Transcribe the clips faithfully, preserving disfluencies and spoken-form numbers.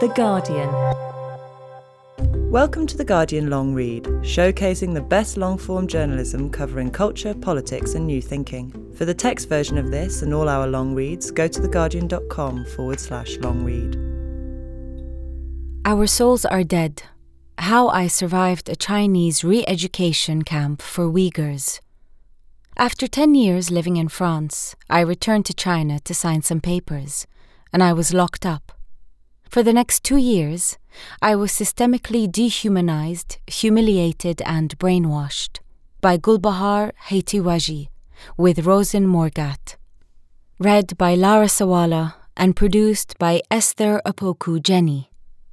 The Guardian. Welcome to The Guardian Long Read, showcasing the best long-form journalism covering culture, politics and new thinking. For the text version of this and all our long reads, go to theguardian.com forward slash long read. Our Souls Are Dead. How I Survived a Chinese Re-Education Camp for Uyghurs. After ten years living in France, I returned to China to sign some papers, and I was locked up. For the next two years, I was systemically dehumanized, humiliated and brainwashed by Gulbahar Haitiwaji with Rosen Morgat. Read by Lara Sawala and produced by Esther Apoku Jenny.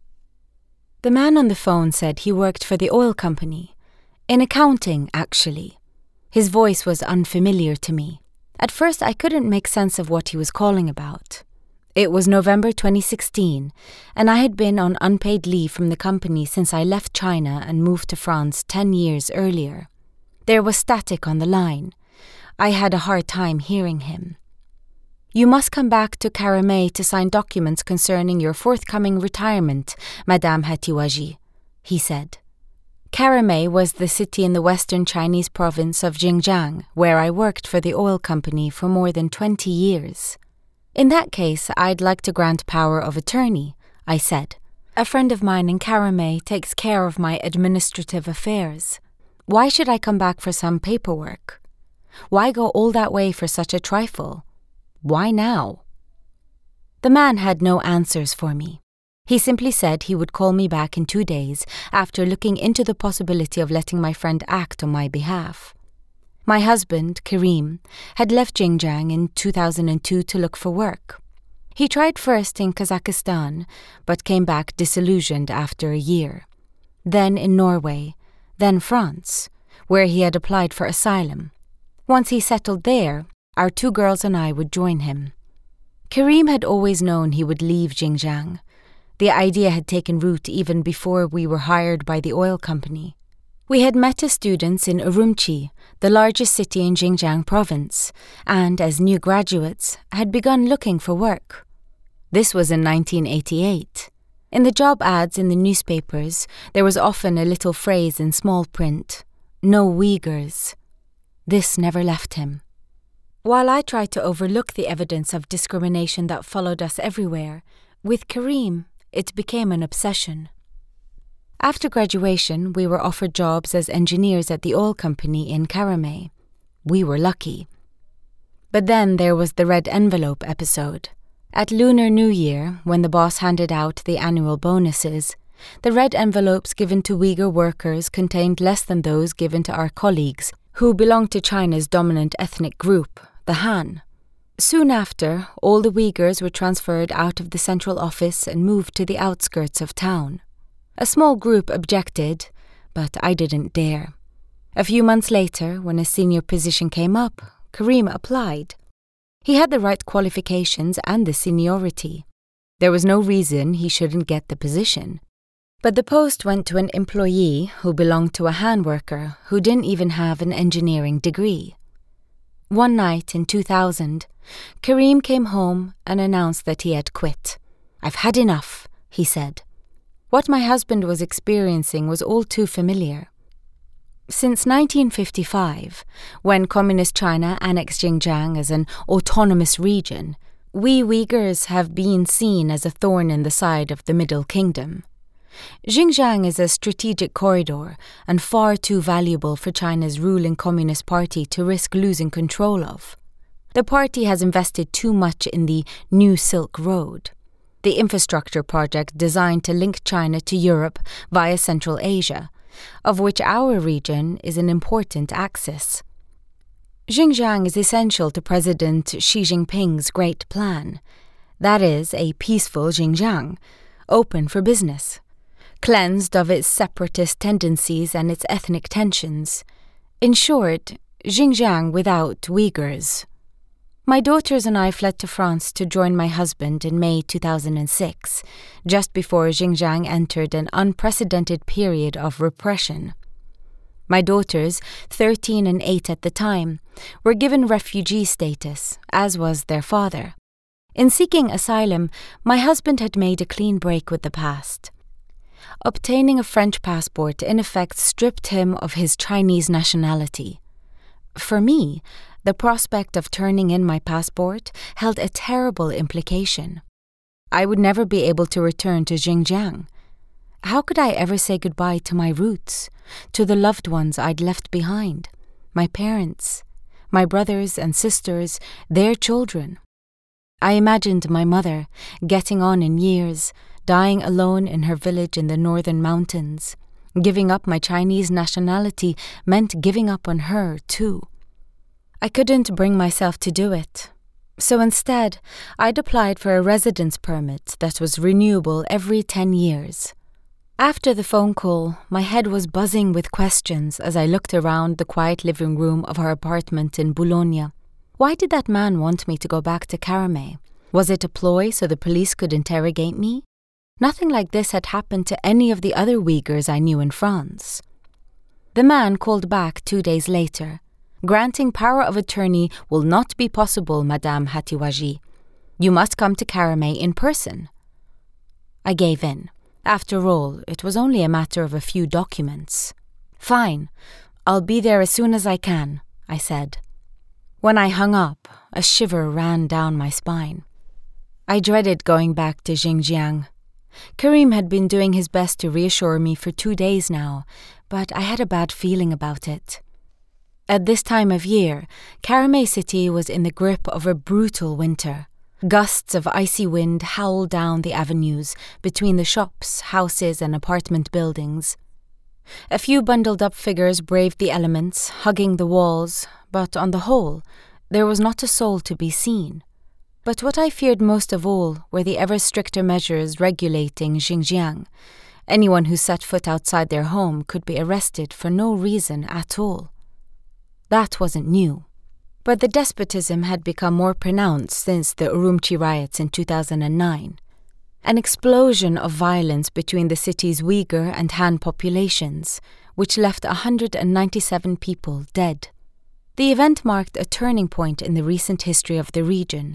The man on the phone said he worked for the oil company. In accounting, actually. His voice was unfamiliar to me. At first, I couldn't make sense of what he was calling about. It was November twenty sixteen, and I had been on unpaid leave from the company since I left China and moved to France ten years earlier. There was static on the line. I had a hard time hearing him. "You must come back to Karamay to sign documents concerning your forthcoming retirement, Madame Haitiwaji," he said. Karamay was the city in the western Chinese province of Xinjiang, where I worked for the oil company for more than twenty years. "In that case, I'd like to grant power of attorney," I said. "A friend of mine in Karamay takes care of my administrative affairs. Why should I come back for some paperwork? Why go all that way for such a trifle? Why now?" The man had no answers for me. He simply said he would call me back in two days after looking into the possibility of letting my friend act on my behalf. My husband, Karim, had left Xinjiang in two thousand two to look for work. He tried first in Kazakhstan, but came back disillusioned after a year. Then in Norway, then France, where he had applied for asylum. Once he settled there, our two girls and I would join him. Karim had always known he would leave Xinjiang. The idea had taken root even before we were hired by the oil company. We had met as students in Urumqi, the largest city in Xinjiang province, and as new graduates, had begun looking for work. This was in nineteen eighty-eight. In the job ads in the newspapers, there was often a little phrase in small print, "No Uyghurs." This never left him. While I tried to overlook the evidence of discrimination that followed us everywhere, with Karim, it became an obsession. After graduation, we were offered jobs as engineers at the oil company in Karamay. We were lucky. But then there was the red envelope episode. At Lunar New Year, when the boss handed out the annual bonuses, the red envelopes given to Uyghur workers contained less than those given to our colleagues, who belonged to China's dominant ethnic group, the Han. Soon after, all the Uyghurs were transferred out of the central office and moved to the outskirts of town. A small group objected, but I didn't dare. A few months later, when a senior position came up, Karim applied. He had the right qualifications and the seniority. There was no reason he shouldn't get the position. But the post went to an employee who belonged to a Han worker who didn't even have an engineering degree. One night in two thousand, Karim came home and announced that he had quit. "I've had enough," he said. What my husband was experiencing was all too familiar. Since nineteen fifty-five, when Communist China annexed Xinjiang as an autonomous region, we Uyghurs have been seen as a thorn in the side of the Middle Kingdom. Xinjiang is a strategic corridor and far too valuable for China's ruling Communist Party to risk losing control of. The party has invested too much in the New Silk Road, the infrastructure project designed to link China to Europe via Central Asia, of which our region is an important axis. Xinjiang is essential to President Xi Jinping's Great Plan. That is, a peaceful Xinjiang, open for business, cleansed of its separatist tendencies and its ethnic tensions. In short, Xinjiang without Uyghurs. My daughters and I fled to France to join my husband in May two thousand six, just before Xinjiang entered an unprecedented period of repression. My daughters, thirteen and eight at the time, were given refugee status, as was their father. In seeking asylum, my husband had made a clean break with the past. Obtaining a French passport in effect stripped him of his Chinese nationality. For me, the prospect of turning in my passport held a terrible implication. I would never be able to return to Xinjiang. How could I ever say goodbye to my roots, to the loved ones I'd left behind, my parents, my brothers and sisters, their children? I imagined my mother, getting on in years, dying alone in her village in the northern mountains. Giving up my Chinese nationality meant giving up on her, too. I couldn't bring myself to do it. So instead, I'd applied for a residence permit that was renewable every ten years. After the phone call, my head was buzzing with questions as I looked around the quiet living room of our apartment in Boulogne. Why did that man want me to go back to Karamay? Was it a ploy so the police could interrogate me? Nothing like this had happened to any of the other Uyghurs I knew in France. The man called back two days later. Granting power of attorney will not be possible, Madame Hatiwaji. You must come to Karamay in person. I gave in. After all, it was only a matter of a few documents. Fine, I'll be there as soon as I can, I said. When I hung up, a shiver ran down my spine. I dreaded going back to Xinjiang. Karim had been doing his best to reassure me for two days now, but I had a bad feeling about it. At this time of year, Karamay city was in the grip of a brutal winter. Gusts of icy wind howled down the avenues between the shops, houses, and apartment buildings. A few bundled-up figures braved the elements, hugging the walls, but on the whole, there was not a soul to be seen. But what I feared most of all were the ever-stricter measures regulating Xinjiang. Anyone who set foot outside their home could be arrested for no reason at all. That wasn't new. But the despotism had become more pronounced since the Urumqi riots in two thousand nine. An explosion of violence between the city's Uyghur and Han populations, which left one hundred ninety-seven people dead. The event marked a turning point in the recent history of the region.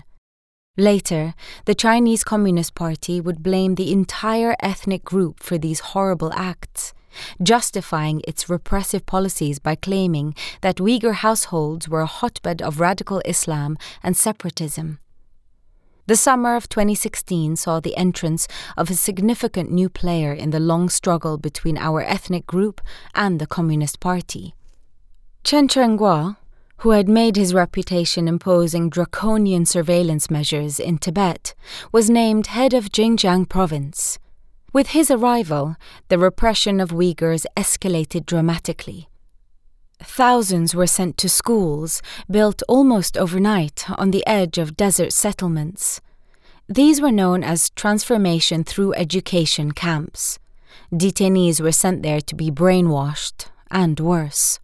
Later, the Chinese Communist Party would blame the entire ethnic group for these horrible acts, justifying its repressive policies by claiming that Uyghur households were a hotbed of radical Islam and separatism. The summer of twenty sixteen saw the entrance of a significant new player in the long struggle between our ethnic group and the Communist Party. Chen Chengguo, who had made his reputation imposing draconian surveillance measures in Tibet, was named head of Xinjiang province. With his arrival, the repression of Uyghurs escalated dramatically. Thousands were sent to schools, built almost overnight on the edge of desert settlements. These were known as transformation through education camps. Detainees were sent there to be brainwashed, and worse.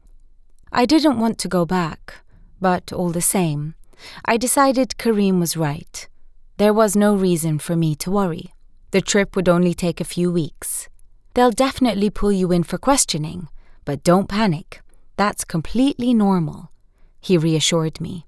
I didn't want to go back, but all the same, I decided Karim was right. There was no reason for me to worry. The trip would only take a few weeks. They'll definitely pull you in for questioning, but don't panic. That's completely normal, he reassured me.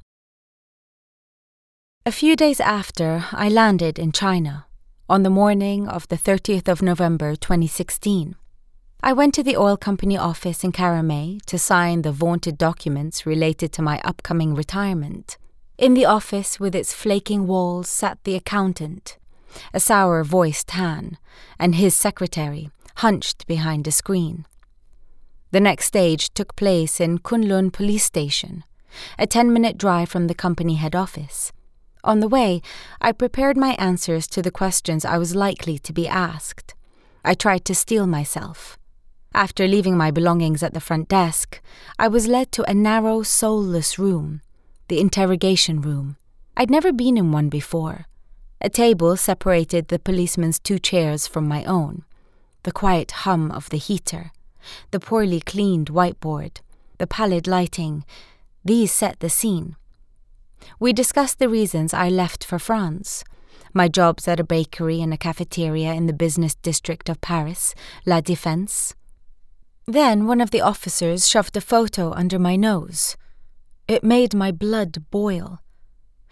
A few days after, I landed in China, on the morning of the thirtieth of November twenty sixteen. I went to the oil company office in Karamay to sign the vaunted documents related to my upcoming retirement. In the office with its flaking walls sat the accountant, a sour-voiced Han, and his secretary, hunched behind a screen. The next stage took place in Kunlun Police Station, a ten-minute drive from the company head office. On the way, I prepared my answers to the questions I was likely to be asked. I tried to steel myself. After leaving my belongings at the front desk, I was led to a narrow, soulless room, the interrogation room. I'd never been in one before. A table separated the policeman's two chairs from my own. The quiet hum of the heater, the poorly cleaned whiteboard, the pallid lighting, these set the scene. We discussed the reasons I left for France, my jobs at a bakery and a cafeteria in the business district of Paris, La Défense. Then one of the officers shoved a photo under my nose. It made my blood boil.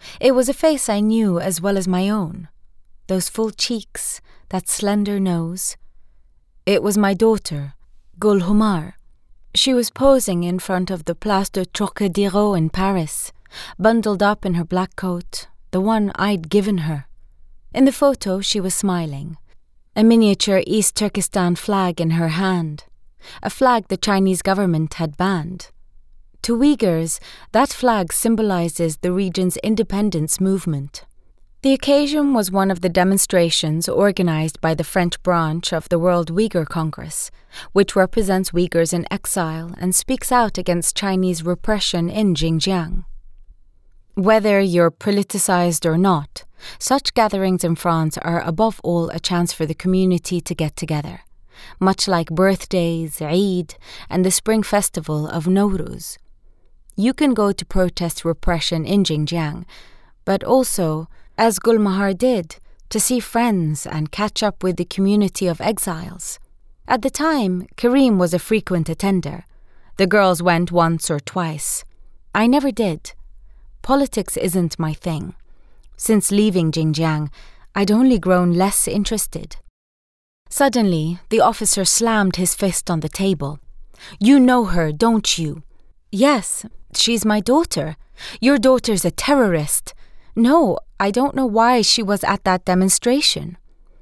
It was a face I knew as well as my own. Those full cheeks, that slender nose. It was my daughter, Gul Humar. She was posing in front of the Place de Trocadéro in Paris, bundled up in her black coat, the one I'd given her. In the photo, she was smiling, a miniature East Turkestan flag in her hand, a flag the Chinese government had banned. To Uyghurs, that flag symbolizes the region's independence movement. The occasion was one of the demonstrations organized by the French branch of the World Uyghur Congress, which represents Uyghurs in exile and speaks out against Chinese repression in Xinjiang. Whether you're politicized or not, such gatherings in France are above all a chance for the community to get together, much like birthdays, Eid, and the spring festival of Nowruz. You can go to protest repression in Xinjiang, but also, as Gul Mahar did, to see friends and catch up with the community of exiles. At the time, Karim was a frequent attender. The girls went once or twice. I never did. Politics isn't my thing. Since leaving Xinjiang, I'd only grown less interested. Suddenly, the officer slammed his fist on the table. "You know her, don't you?" "Yes, she's my daughter. Your daughter's a terrorist." "No, I don't know why she was at that demonstration."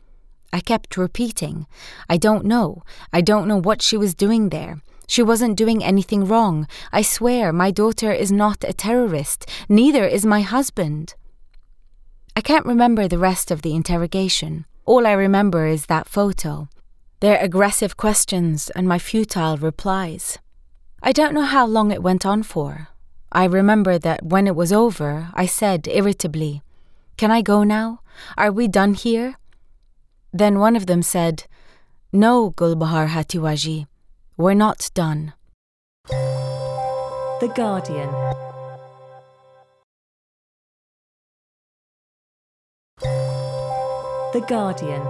I kept repeating, "I don't know. I don't know what she was doing there. She wasn't doing anything wrong. I swear my daughter is not a terrorist. Neither is my husband." I can't remember the rest of the interrogation. All I remember is that photo, their aggressive questions and my futile replies. I don't know how long it went on for. I remember that when it was over, I said irritably, "Can I go now? Are we done here?" Then one of them said, "No, Gulbahar Hatiwaji, we're not done." The Guardian. The Guardian.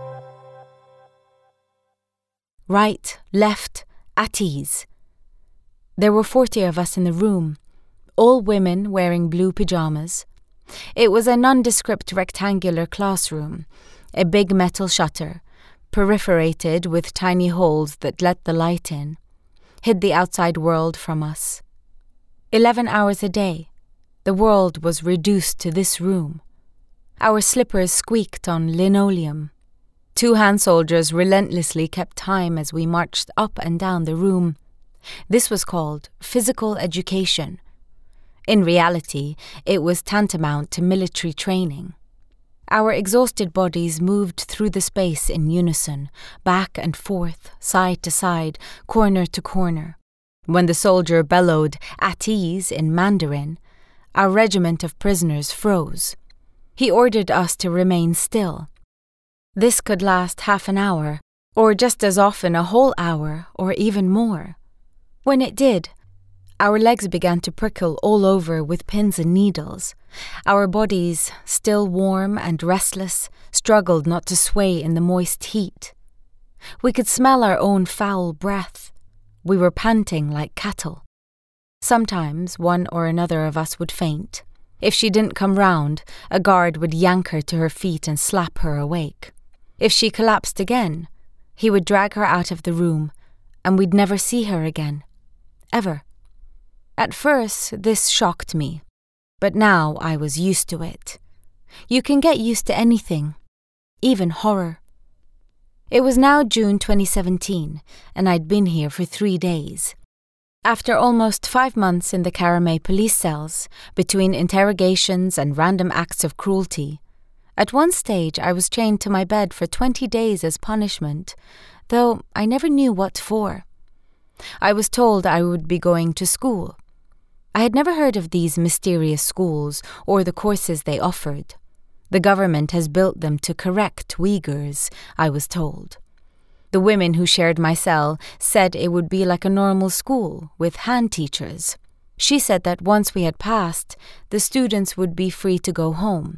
Right, left, at ease. There were forty of us in the room, all women wearing blue pyjamas. It was a nondescript rectangular classroom, a big metal shutter, perforated with tiny holes that let the light in, hid the outside world from us. Eleven hours a day, the world was reduced to this room. Our slippers squeaked on linoleum. Two hand soldiers relentlessly kept time as we marched up and down the room. This was called physical education. In reality, it was tantamount to military training. Our exhausted bodies moved through the space in unison, back and forth, side to side, corner to corner. When the soldier bellowed "at ease" in Mandarin, our regiment of prisoners froze. He ordered us to remain still. This could last half an hour, or just as often a whole hour, or even more. When it did, our legs began to prickle all over with pins and needles. Our bodies, still warm and restless, struggled not to sway in the moist heat. We could smell our own foul breath. We were panting like cattle. Sometimes one or another of us would faint. If she didn't come round, a guard would yank her to her feet and slap her awake. If she collapsed again, he would drag her out of the room, and we'd never see her again. Ever. At first, this shocked me, but now I was used to it. You can get used to anything, even horror. It was now June twenty seventeen, and I'd been here for three days. After almost five months in the Karamay police cells, between interrogations and random acts of cruelty, at one stage I was chained to my bed for twenty days as punishment, though I never knew what for. I was told I would be going to school. I had never heard of these mysterious schools or the courses they offered. The government has built them to correct Uyghurs, I was told. The women who shared my cell said it would be like a normal school with hand teachers. She said that once we had passed, the students would be free to go home.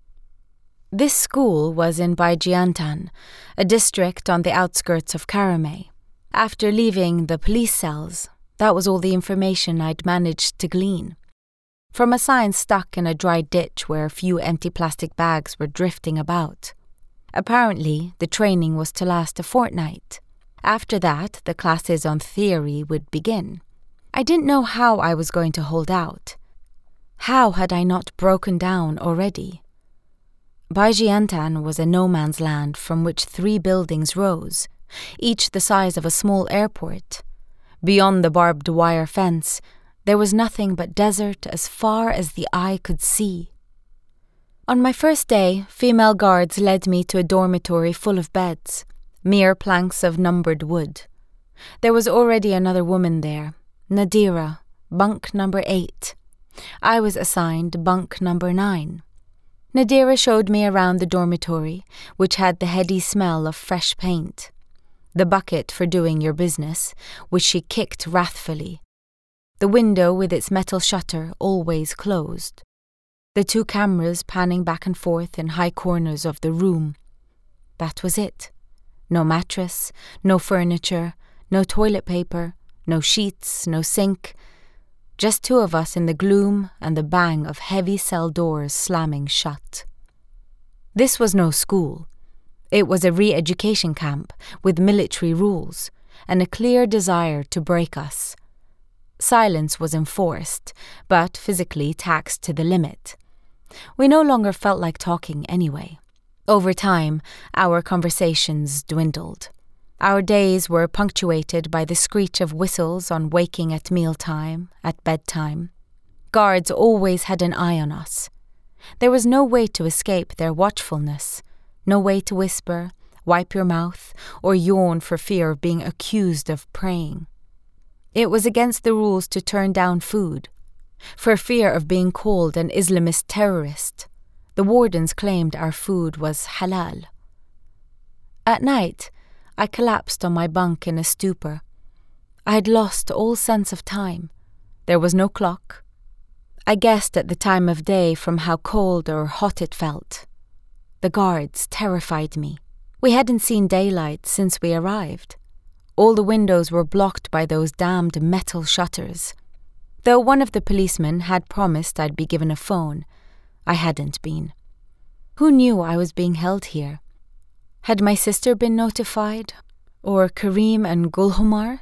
This school was in Baijiantan, a district on the outskirts of Karamay. After leaving the police cells, that was all the information I'd managed to glean. from a sign stuck in a dry ditch where a few empty plastic bags were drifting about. Apparently, the training was to last a fortnight. After that, the classes on theory would begin. I didn't know how I was going to hold out. How had I not broken down already? Baijiantan was a no-man's land from which three buildings rose, each the size of a small airport. Beyond the barbed wire fence, there was nothing but desert as far as the eye could see. On my first day, female guards led me to a dormitory full of beds, mere planks of numbered wood. There was already another woman there, Nadira, bunk number eight. I was assigned bunk number nine. Nadira showed me around the dormitory, which had the heady smell of fresh paint. The bucket for doing your business, which she kicked wrathfully. The window with its metal shutter always closed. The two cameras panning back and forth in high corners of the room. That was it. No mattress, no furniture, no toilet paper, no sheets, no sink. Just two of us in the gloom and the bang of heavy cell doors slamming shut. This was no school. It was a re-education camp with military rules and a clear desire to break us. Silence was enforced, but physically taxed to the limit. We no longer felt like talking anyway. Over time, our conversations dwindled. Our days were punctuated by the screech of whistles on waking at mealtime, at bedtime. Guards always had an eye on us. There was no way to escape their watchfulness, no way to whisper, wipe your mouth, or yawn for fear of being accused of praying. It was against the rules to turn down food, for fear of being called an Islamist terrorist. The wardens claimed our food was halal. At night, I collapsed on my bunk in a stupor. I had lost all sense of time. There was no clock. I guessed at the time of day from how cold or hot it felt. The guards terrified me. We hadn't seen daylight since we arrived. All the windows were blocked by those damned metal shutters. Though one of the policemen had promised I'd be given a phone, I hadn't been. Who knew I was being held here? Had my sister been notified? Or Karim and Gulhumar?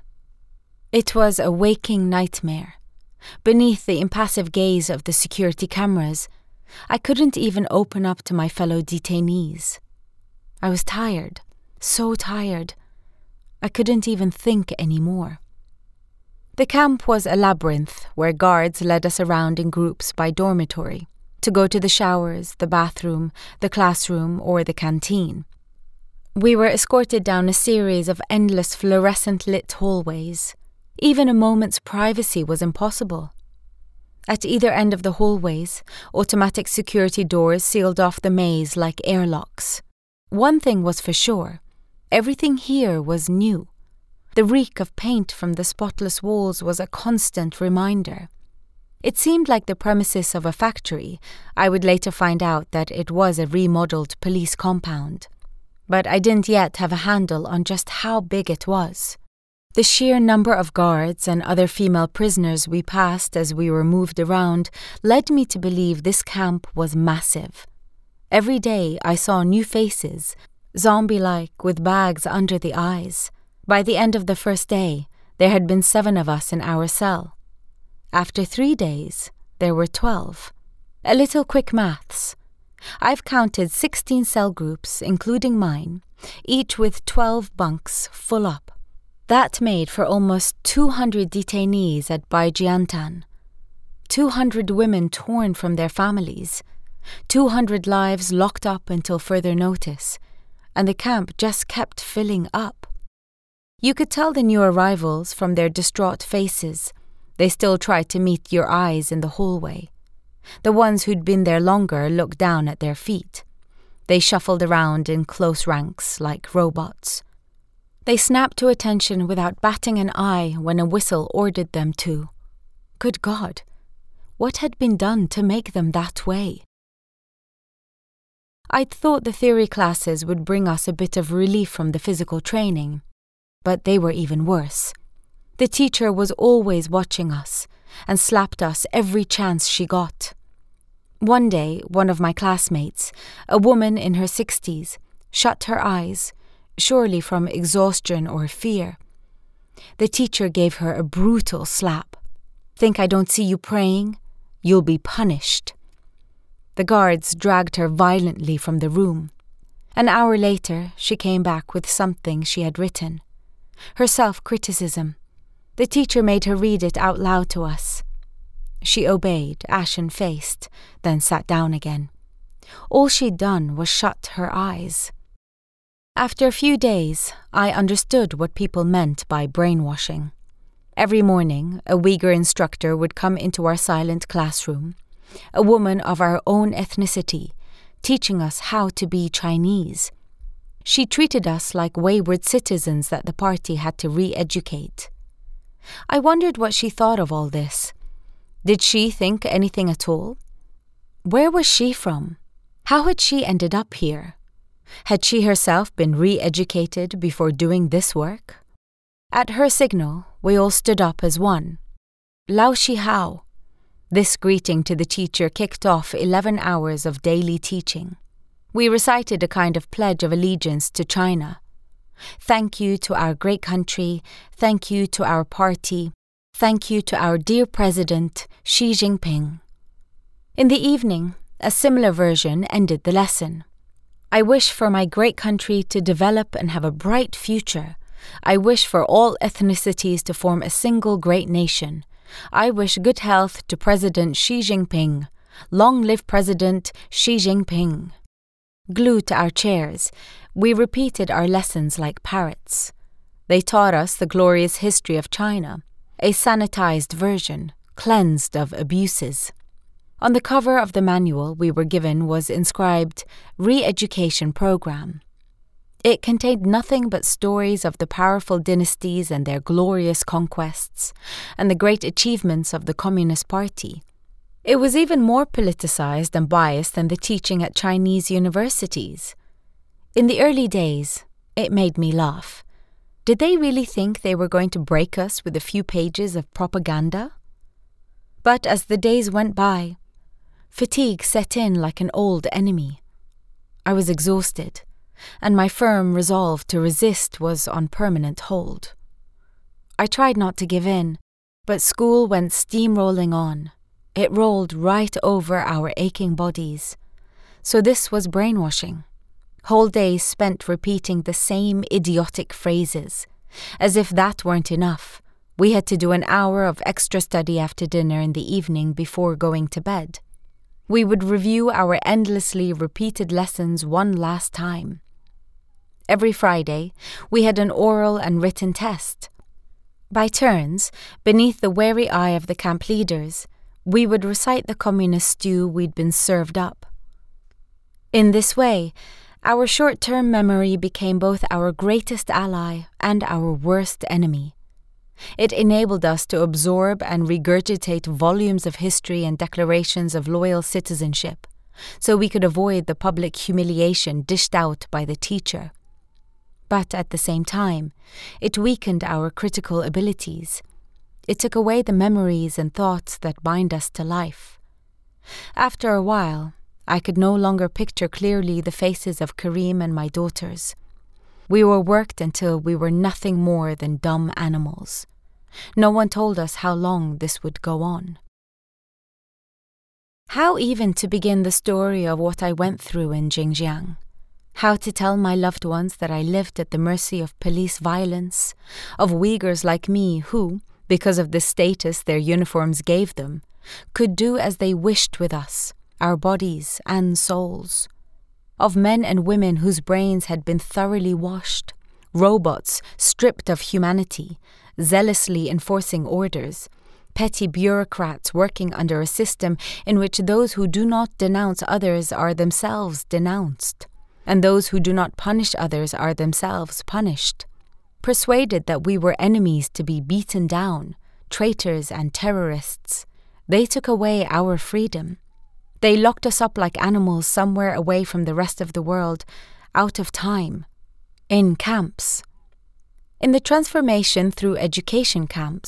It was a waking nightmare. Beneath the impassive gaze of the security cameras, I couldn't even open up to my fellow detainees. I was tired, so tired. I couldn't even think anymore. The camp was a labyrinth where guards led us around in groups by dormitory, to go to the showers, the bathroom, the classroom, or the canteen. We were escorted down a series of endless fluorescent-lit hallways. Even a moment's privacy was impossible. At either end of the hallways, automatic security doors sealed off the maze like airlocks. One thing was for sure. Everything here was new. The reek of paint from the spotless walls was a constant reminder. It seemed like the premises of a factory. I would later find out that it was a remodeled police compound. But I didn't yet have a handle on just how big it was. The sheer number of guards and other female prisoners we passed as we were moved around led me to believe this camp was massive. Every day I saw new faces, zombie-like with bags under the eyes. By the end of the first day, there had been seven of us in our cell. After three days, there were twelve. A little quick maths. I've counted sixteen cell groups, including mine, each with twelve bunks full up. That made for almost two hundred detainees at Baijiantan. two hundred women torn from their families. two hundred lives locked up until further notice. And the camp just kept filling up. You could tell the new arrivals from their distraught faces. They still tried to meet your eyes in the hallway. The ones who'd been there longer looked down at their feet. They shuffled around in close ranks like robots. They snapped to attention without batting an eye when a whistle ordered them to. Good God, what had been done to make them that way? I'd thought the theory classes would bring us a bit of relief from the physical training, but they were even worse. The teacher was always watching us, and slapped us every chance she got. One day, one of my classmates, a woman in her sixties, shut her eyes, surely from exhaustion or fear. The teacher gave her a brutal slap. "Think I don't see you praying? You'll be punished." The guards dragged her violently from the room. An hour later, she came back with something she had written. Her self-criticism. The teacher made her read it out loud to us. She obeyed, ashen-faced, then sat down again. All she'd done was shut her eyes. After a few days, I understood what people meant by brainwashing. Every morning, a Uyghur instructor would come into our silent classroom, a woman of our own ethnicity, teaching us how to be Chinese. She treated us like wayward citizens that the party had to re-educate. I wondered what she thought of all this. Did she think anything at all? Where was she from? How had she ended up here? Had she herself been re-educated before doing this work? At her signal, we all stood up as one. Lao Shi Hao. This greeting to the teacher kicked off eleven hours of daily teaching. We recited a kind of pledge of allegiance to China. Thank you to our great country, thank you to our party, thank you to our dear President, Xi Jinping. In the evening, a similar version ended the lesson. I wish for my great country to develop and have a bright future. I wish for all ethnicities to form a single great nation. I wish good health to President Xi Jinping. Long live President Xi Jinping. Glued to our chairs, we repeated our lessons like parrots. They taught us the glorious history of China, a sanitized version, cleansed of abuses. On the cover of the manual we were given was inscribed Re-Education Program. It contained nothing but stories of the powerful dynasties and their glorious conquests, and the great achievements of the Communist Party. It was even more politicized and biased than the teaching at Chinese universities. In the early days, it made me laugh. Did they really think they were going to break us with a few pages of propaganda? But as the days went by, fatigue set in like an old enemy. I was exhausted, and my firm resolve to resist was on permanent hold. I tried not to give in, but school went steamrolling on. It rolled right over our aching bodies. So this was brainwashing. Whole days spent repeating the same idiotic phrases. As if that weren't enough, we had to do an hour of extra study after dinner in the evening before going to bed. We would review our endlessly repeated lessons one last time. Every Friday, we had an oral and written test. By turns, beneath the wary eye of the camp leaders, we would recite the communist stew we'd been served up. In this way, our short-term memory became both our greatest ally and our worst enemy. It enabled us to absorb and regurgitate volumes of history and declarations of loyal citizenship, so we could avoid the public humiliation dished out by the teacher. But at the same time, it weakened our critical abilities. It took away the memories and thoughts that bind us to life. After a while, I could no longer picture clearly the faces of Karim and my daughters. We were worked until we were nothing more than dumb animals. No one told us how long this would go on. How even to begin the story of what I went through in Xinjiang? How to tell my loved ones that I lived at the mercy of police violence, of Uyghurs like me who, because of the status their uniforms gave them, could do as they wished with us, our bodies and souls. Of men and women whose brains had been thoroughly washed, robots stripped of humanity, zealously enforcing orders, petty bureaucrats working under a system in which those who do not denounce others are themselves denounced, and those who do not punish others are themselves punished. Persuaded that we were enemies to be beaten down, traitors and terrorists, they took away our freedom. They locked us up like animals somewhere away from the rest of the world, out of time, in camps. In the transformation through education camps,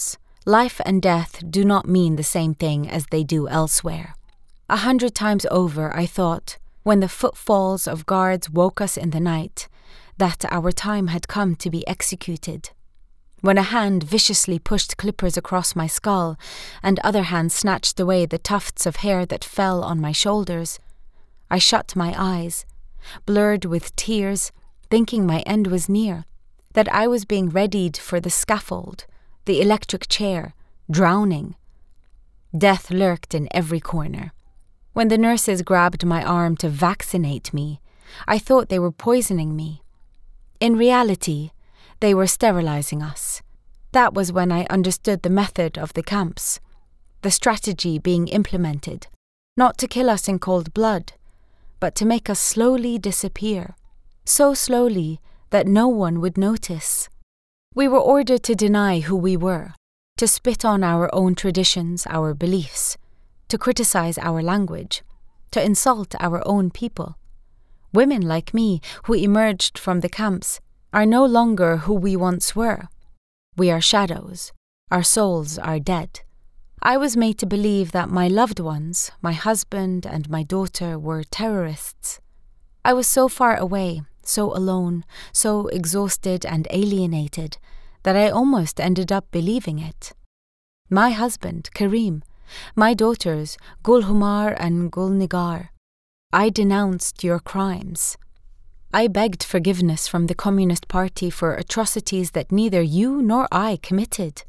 Life and death do not mean the same thing as they do elsewhere. A hundred times over I thought, when the footfalls of guards woke us in the night, that our time had come to be executed. When a hand viciously pushed clippers across my skull, and other hands snatched away the tufts of hair that fell on my shoulders, I shut my eyes, blurred with tears, thinking my end was near, that I was being readied for the scaffold, the electric chair, drowning. Death lurked in every corner. When the nurses grabbed my arm to vaccinate me, I thought they were poisoning me. In reality, they were sterilizing us. That was when I understood the method of the camps, the strategy being implemented, not to kill us in cold blood, but to make us slowly disappear, so slowly that no one would notice. We were ordered to deny who we were, to spit on our own traditions, our beliefs, to criticize our language, to insult our own people. Women like me, who emerged from the camps, are no longer who we once were. We are shadows. Our souls are dead. I was made to believe that my loved ones, my husband and my daughter, were terrorists. I was so far away, so alone, so exhausted and alienated, that I almost ended up believing it. My husband, Karim, my daughters, Gulhumar and Gulnigar, I denounced your crimes. I begged forgiveness from the Communist Party for atrocities that neither you nor I committed.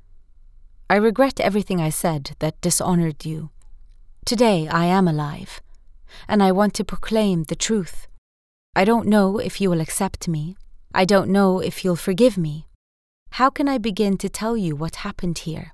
I regret everything I said that dishonored you. Today I am alive, and I want to proclaim the truth. I don't know if you will accept me. I don't know if you'll forgive me. How can I begin to tell you what happened here?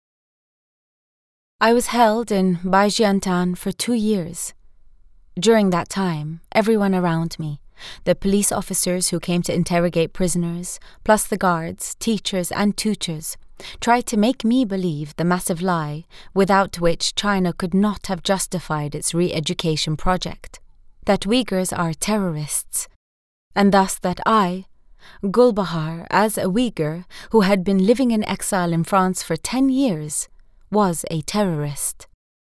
I was held in Baijiantan for two years. During that time, everyone around me, the police officers who came to interrogate prisoners, plus the guards, teachers and tutors, tried to make me believe the massive lie without which China could not have justified its re-education project, that Uyghurs are terrorists, and thus that I, Gulbahar, as a Uyghur who had been living in exile in France for ten years, was a terrorist.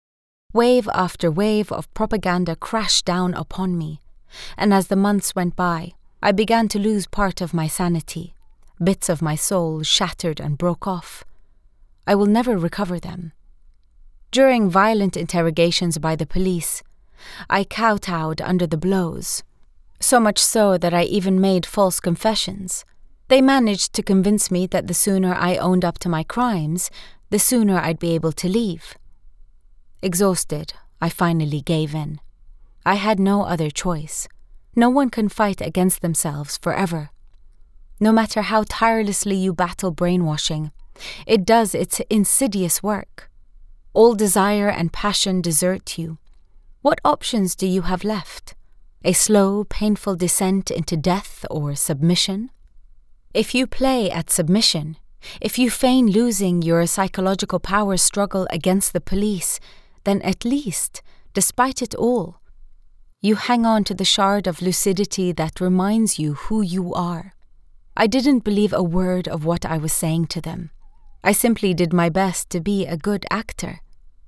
Wave after wave of propaganda crashed down upon me, and as the months went by, I began to lose part of my sanity. Bits of my soul shattered and broke off. I will never recover them. During violent interrogations by the police, I kowtowed under the blows, so much so that I even made false confessions. They managed to convince me that the sooner I owned up to my crimes, the sooner I'd be able to leave. Exhausted, I finally gave in. I had no other choice. No one can fight against themselves forever. No matter how tirelessly you battle brainwashing, it does its insidious work. All desire and passion desert you. What options do you have left? A slow, painful descent into death or submission? If you play at submission, if you feign losing your psychological power struggle against the police, then at least, despite it all, you hang on to the shard of lucidity that reminds you who you are. I didn't believe a word of what I was saying to them. I simply did my best to be a good actor.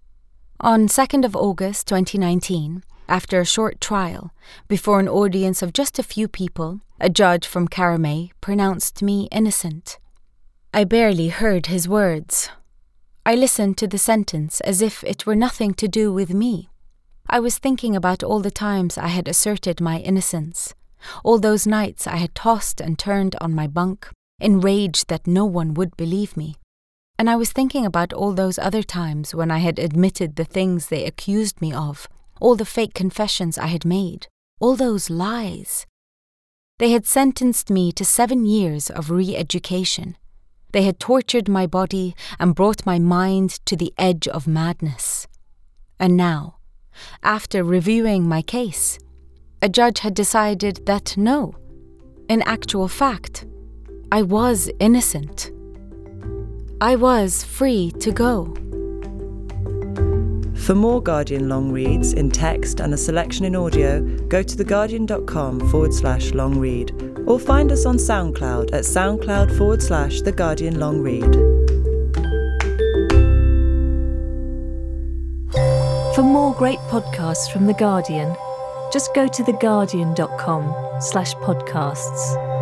On second of August twenty nineteen, after a short trial, before an audience of just a few people, a judge from Karamay pronounced me innocent. I barely heard his words. I listened to the sentence as if it were nothing to do with me. I was thinking about all the times I had asserted my innocence, all those nights I had tossed and turned on my bunk, enraged that no one would believe me. And I was thinking about all those other times when I had admitted the things they accused me of, all the fake confessions I had made, all those lies. They had sentenced me to seven years of re-education. They had tortured my body and brought my mind to the edge of madness. And now, after reviewing my case, a judge had decided that no, in actual fact, I was innocent. I was free to go. For more Guardian long reads in text and a selection in audio, go to theguardian.com forward slash long read or find us on SoundCloud at soundcloud forward slash The Guardian Long Read. For more great podcasts from The Guardian, just go to theguardian dot com slash podcasts.